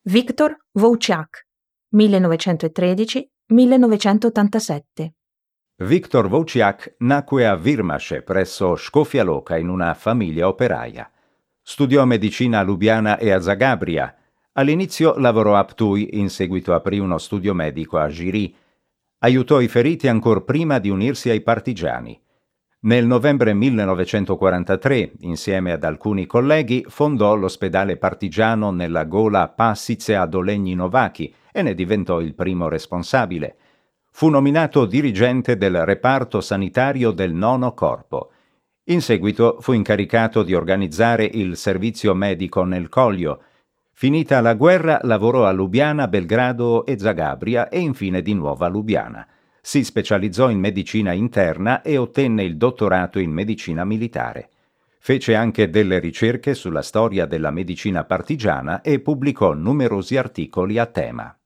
Viktor Wojciak, 1913-1987. Viktor Wojciak nacque a Virmaše presso Škofja Loka in una famiglia operaia. Studiò medicina a Lubiana e a Zagabria. All'inizio lavorò a Ptuj, in seguito aprì uno studio medico a Žiri. Aiutò i feriti ancor prima di unirsi ai partigiani. Nel novembre 1943, insieme ad alcuni colleghi, fondò l'ospedale partigiano nella Gola Passice a Dolegni Novachi e ne diventò il primo responsabile. Fu nominato dirigente del reparto sanitario del Nono Corpo. In seguito fu incaricato di organizzare il servizio medico nel Coglio. Finita la guerra lavorò a Lubiana, Belgrado e Zagabria e infine di nuovo a Lubiana. Si specializzò in medicina interna e ottenne il dottorato in medicina militare. Fece anche delle ricerche sulla storia della medicina partigiana e pubblicò numerosi articoli a tema.